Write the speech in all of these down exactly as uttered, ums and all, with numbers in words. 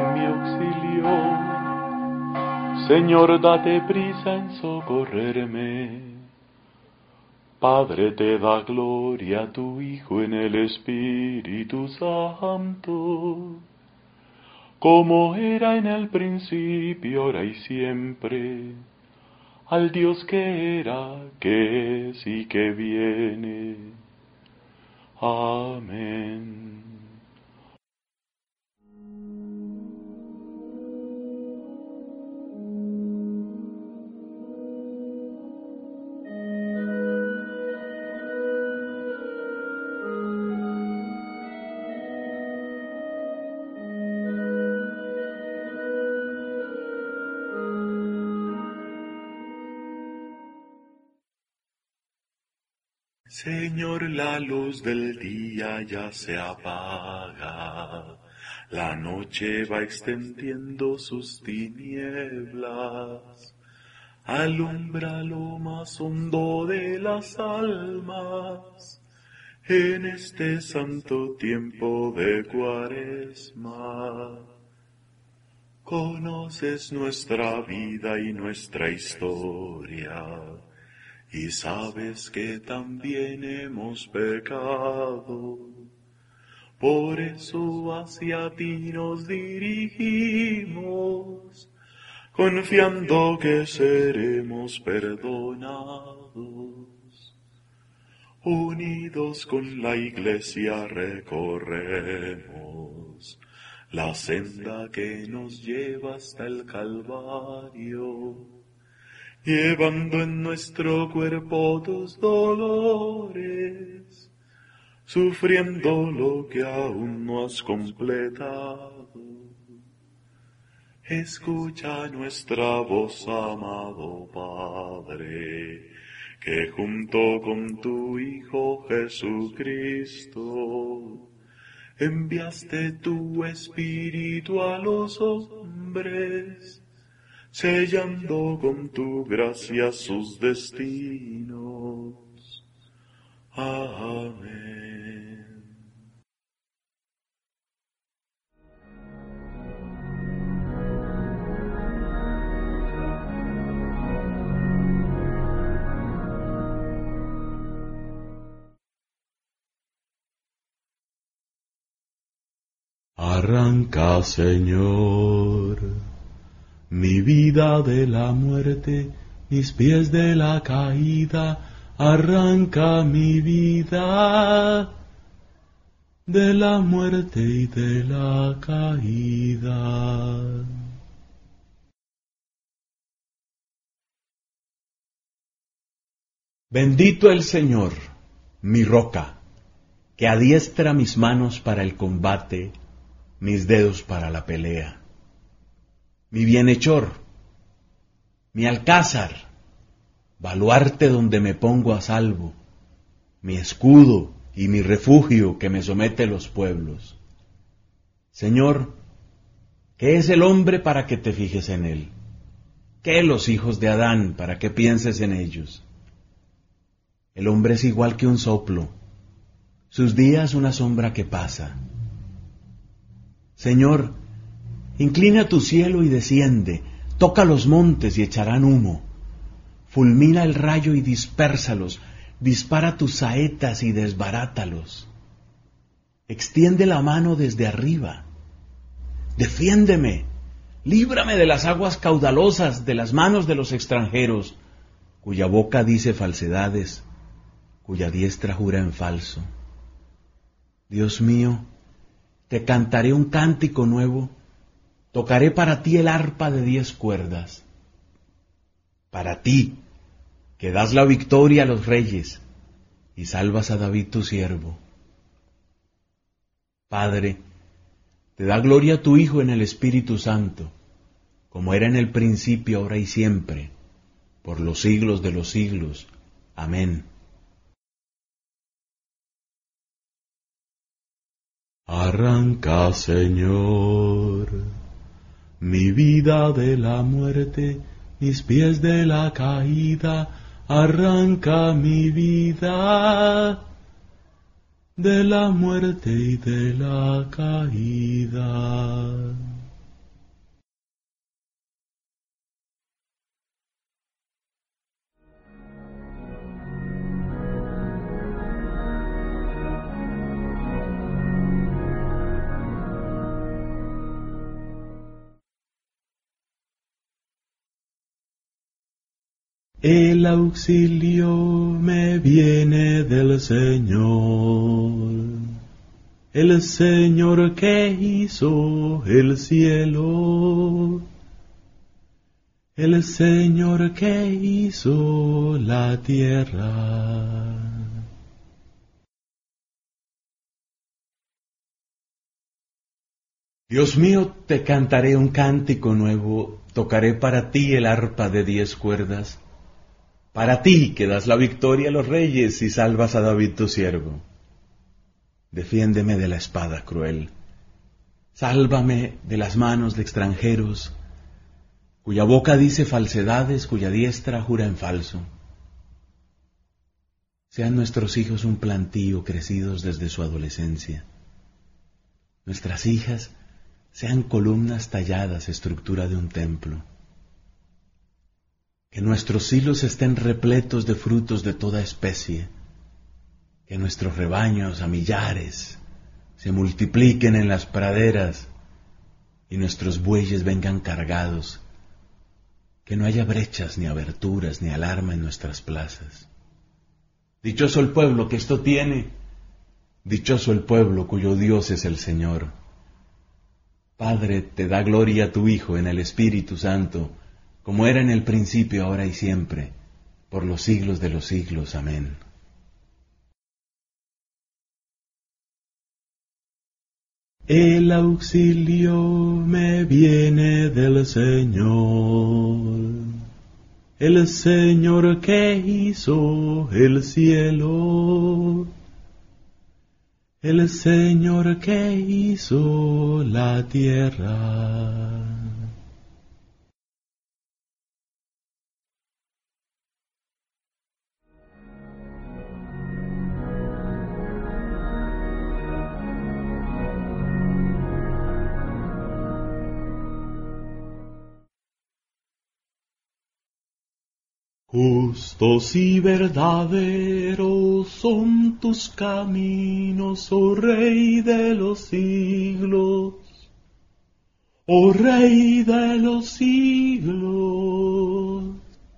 en mi auxilio. Señor, date prisa en socorrerme. Padre, te da gloria a tu Hijo en el Espíritu Santo, como era en el principio, ahora y siempre, al Dios que era, que es y que viene. Amén. Señor, la luz del día ya se apaga, la noche va extendiendo sus tinieblas, alumbra lo más hondo de las almas, en este santo tiempo de Cuaresma. Conoces nuestra vida y nuestra historia, y sabes que también hemos pecado. Por eso hacia ti nos dirigimos, confiando que seremos perdonados. Unidos con la Iglesia recorremos la senda que nos lleva hasta el Calvario, llevando en nuestro cuerpo tus dolores, sufriendo lo que aún no has completado. Escucha nuestra voz, amado Padre, que junto con tu Hijo Jesucristo enviaste tu Espíritu a los hombres, sellando con tu gracia sus destinos. Amén. Arranca, Señor, mi vida de la muerte, mis pies de la caída. Arranca mi vida de la muerte y de la caída. Bendito el Señor, mi roca, que adiestra mis manos para el combate, mis dedos para la pelea. Mi bienhechor, mi alcázar, baluarte donde me pongo a salvo, mi escudo y mi refugio que me somete los pueblos. Señor, ¿qué es el hombre para que te fijes en él? ¿Qué los hijos de Adán para que pienses en ellos? El hombre es igual que un soplo, sus días una sombra que pasa. Señor, inclina tu cielo y desciende, toca los montes y echarán humo. Fulmina el rayo y dispérsalos, dispara tus saetas y desbarátalos. Extiende la mano desde arriba. Defiéndeme, líbrame de las aguas caudalosas, de las manos de los extranjeros, cuya boca dice falsedades, cuya diestra jura en falso. Dios mío, te cantaré un cántico nuevo, tocaré para ti el arpa de diez cuerdas. Para ti, que das la victoria a los reyes y salvas a David tu siervo. Padre, te da gloria a tu Hijo en el Espíritu Santo, como era en el principio, ahora y siempre, por los siglos de los siglos. Amén. Arranca, Señor, mi vida de la muerte, mis pies de la caída. Arranca mi vida de la muerte y de la caída. El auxilio me viene del Señor, el Señor que hizo el cielo, el Señor que hizo la tierra. Dios mío, te cantaré un cántico nuevo, tocaré para ti el arpa de diez cuerdas, para ti que das la victoria a los reyes y salvas a David tu siervo. Defiéndeme de la espada cruel, sálvame de las manos de extranjeros, cuya boca dice falsedades, cuya diestra jura en falso. Sean nuestros hijos un plantío crecidos desde su adolescencia, nuestras hijas sean columnas talladas, estructura de un templo. Que nuestros hilos estén repletos de frutos de toda especie, que nuestros rebaños a millares se multipliquen en las praderas y nuestros bueyes vengan cargados, que no haya brechas ni aberturas ni alarma en nuestras plazas. Dichoso el pueblo que esto tiene, dichoso el pueblo cuyo Dios es el Señor. Padre, te da gloria a tu Hijo en el Espíritu Santo, como era en el principio, ahora y siempre, por los siglos de los siglos. Amén. El auxilio me viene del Señor, el Señor que hizo el cielo, el Señor que hizo la tierra. Justos y verdaderos son tus caminos, oh Rey de los siglos, oh Rey de los siglos.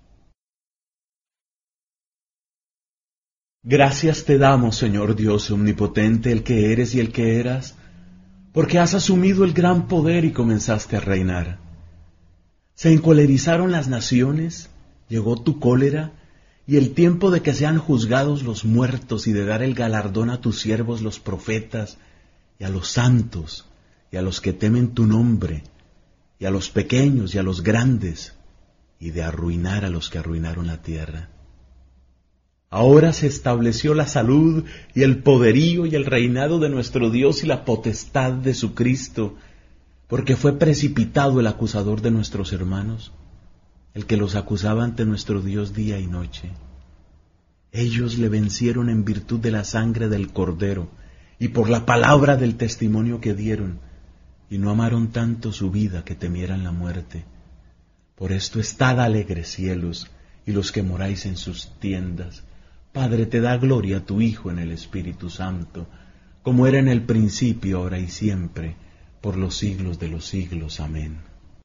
Gracias te damos, Señor Dios omnipotente, el que eres y el que eras, porque has asumido el gran poder y comenzaste a reinar. Se encolerizaron las naciones, llegó tu cólera, y el tiempo de que sean juzgados los muertos y de dar el galardón a tus siervos los profetas, y a los santos, y a los que temen tu nombre, y a los pequeños y a los grandes, y de arruinar a los que arruinaron la tierra. Ahora se estableció la salud y el poderío y el reinado de nuestro Dios y la potestad de su Cristo, porque fue precipitado el acusador de nuestros hermanos, el que los acusaba ante nuestro Dios día y noche. Ellos le vencieron en virtud de la sangre del Cordero y por la palabra del testimonio que dieron, y no amaron tanto su vida que temieran la muerte. Por esto estad alegres, cielos, y los que moráis en sus tiendas. Padre, te da gloria a tu Hijo en el Espíritu Santo, como era en el principio, ahora y siempre, por los siglos de los siglos. Amén.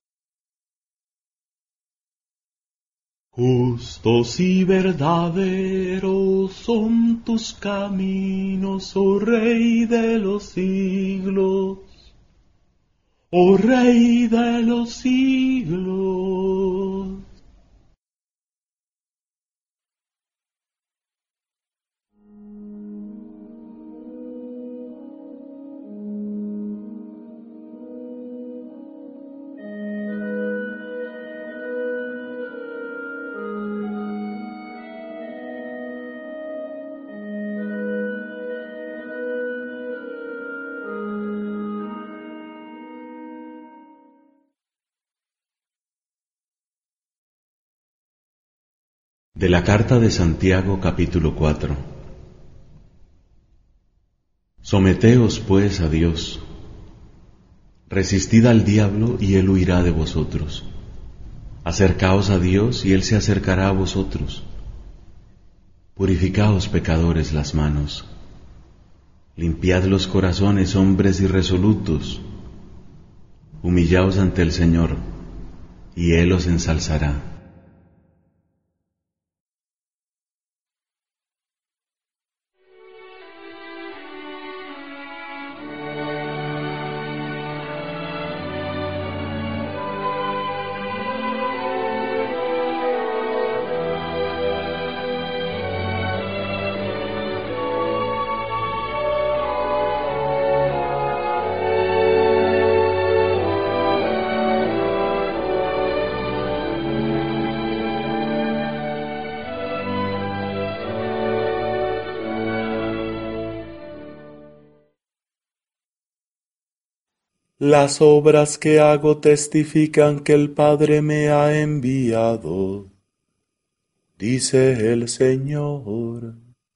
Justos y verdaderos son tus caminos, oh Rey de los siglos, oh Rey de los siglos. De la carta de Santiago, capítulo cuatro. Someteos pues a Dios, resistid al diablo y él huirá de vosotros. Acercaos a Dios y él se acercará a vosotros. Purificaos, pecadores, las manos. Limpiad los corazones, hombres irresolutos. Humillaos ante el Señor, y él os ensalzará. Las obras que hago testifican que el Padre me ha enviado, dice el Señor.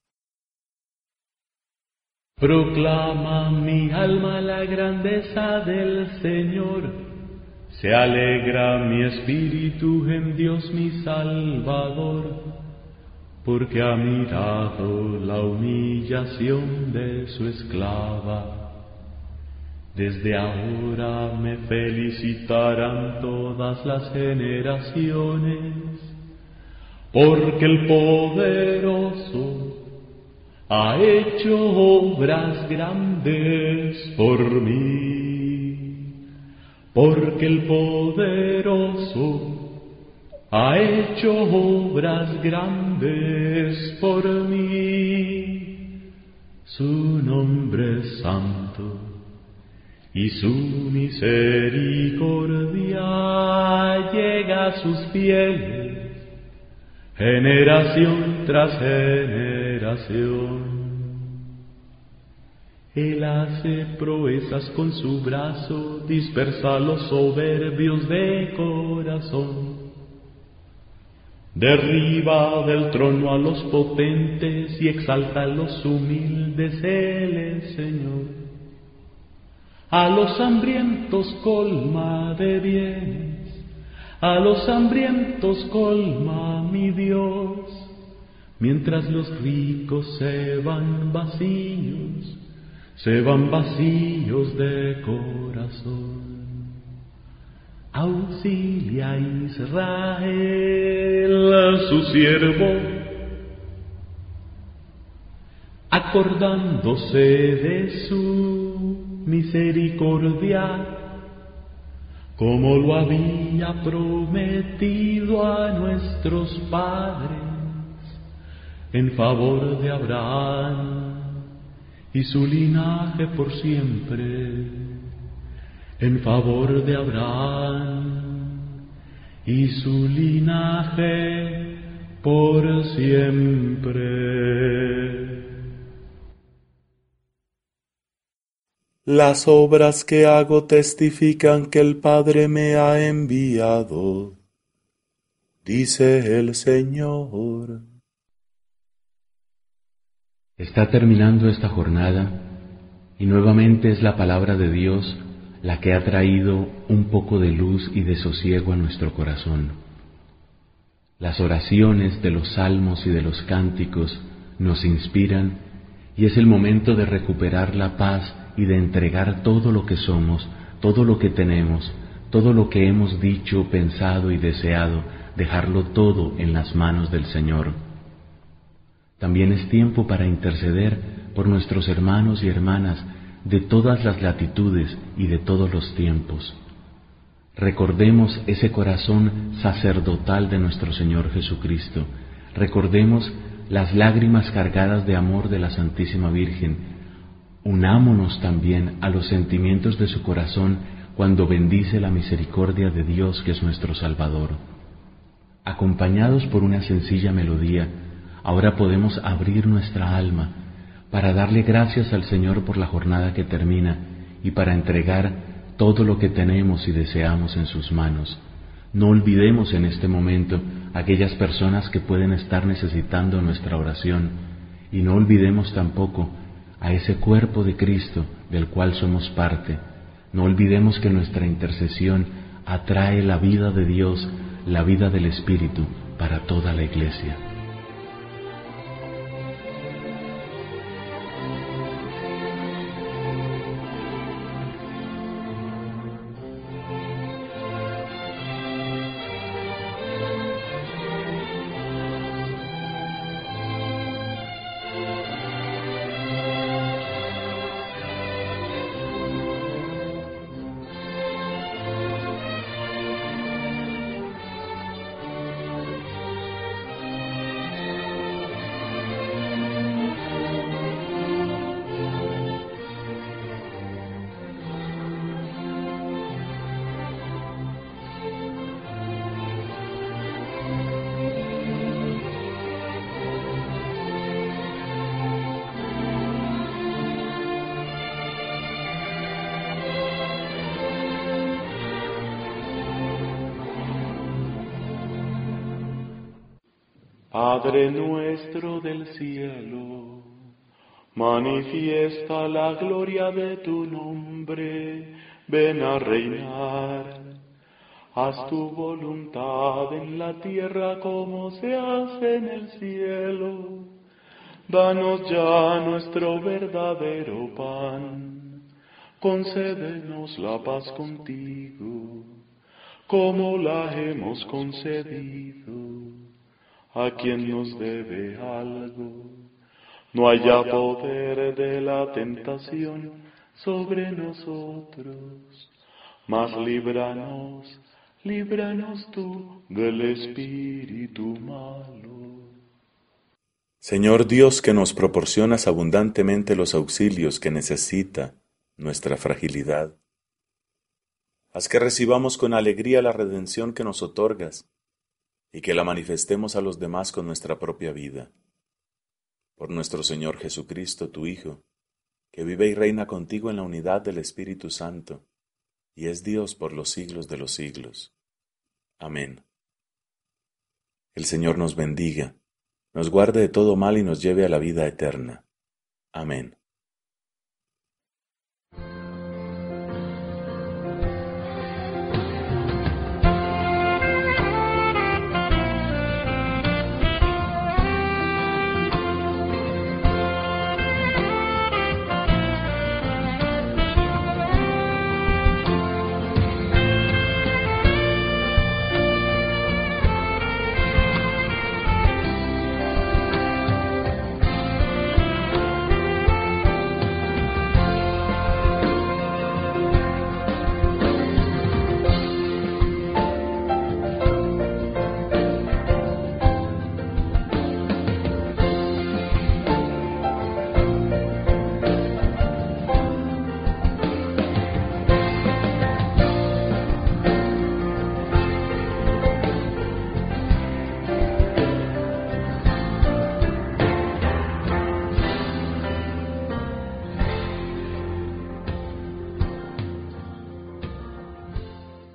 Proclama mi alma la grandeza del Señor. Se alegra mi espíritu en Dios mi Salvador, porque ha mirado la humillación de su esclava. Desde ahora me felicitarán todas las generaciones, porque el poderoso ha hecho obras grandes por mí, porque el poderoso ha hecho obras grandes por mí. Su nombre es santo y su misericordia llega a sus fieles, generación tras generación. Él hace proezas con su brazo, dispersa a los soberbios de corazón. Derriba del trono a los potentes y exalta a los humildes, Él es Señor. A los hambrientos colma de bienes, a los hambrientos colma mi Dios, mientras los ricos se van vacíos, se van vacíos de corazón. Auxilia a Israel, su siervo, acordándose de su misericordia, como lo había prometido a nuestros padres, en favor de Abraham y su linaje por siempre, en favor de Abraham y su linaje por siempre. Las obras que hago testifican que el Padre me ha enviado, dice el Señor. Está terminando esta jornada y nuevamente es la palabra de Dios la que ha traído un poco de luz y de sosiego a nuestro corazón. Las oraciones de los salmos y de los cánticos nos inspiran y es el momento de recuperar la paz y de entregar todo lo que somos, todo lo que tenemos, todo lo que hemos dicho, pensado y deseado, dejarlo todo en las manos del Señor. También es tiempo para interceder por nuestros hermanos y hermanas de todas las latitudes y de todos los tiempos. Recordemos ese corazón sacerdotal de nuestro Señor Jesucristo. Recordemos las lágrimas cargadas de amor de la Santísima Virgen. Unámonos también a los sentimientos de su corazón cuando bendice la misericordia de Dios que es nuestro Salvador. Acompañados por una sencilla melodía, ahora podemos abrir nuestra alma para darle gracias al Señor por la jornada que termina y para entregar todo lo que tenemos y deseamos en sus manos. No olvidemos en este momento aquellas personas que pueden estar necesitando nuestra oración y no olvidemos tampoco a ese cuerpo de Cristo del cual somos parte. No olvidemos que nuestra intercesión atrae la vida de Dios, la vida del Espíritu para toda la Iglesia. Padre nuestro del cielo, manifiesta la gloria de tu nombre, ven a reinar. Haz tu voluntad en la tierra como se hace en el cielo. Danos ya nuestro verdadero pan. Concédenos la paz contigo, como la hemos concedido a quien nos debe algo. No haya poder de la tentación sobre nosotros, mas líbranos, líbranos tú del espíritu malo. Señor Dios, que nos proporcionas abundantemente los auxilios que necesita nuestra fragilidad, haz que recibamos con alegría la redención que nos otorgas y que la manifestemos a los demás con nuestra propia vida. Por nuestro Señor Jesucristo, tu Hijo, que vive y reina contigo en la unidad del Espíritu Santo, y es Dios por los siglos de los siglos. Amén. El Señor nos bendiga, nos guarde de todo mal y nos lleve a la vida eterna. Amén.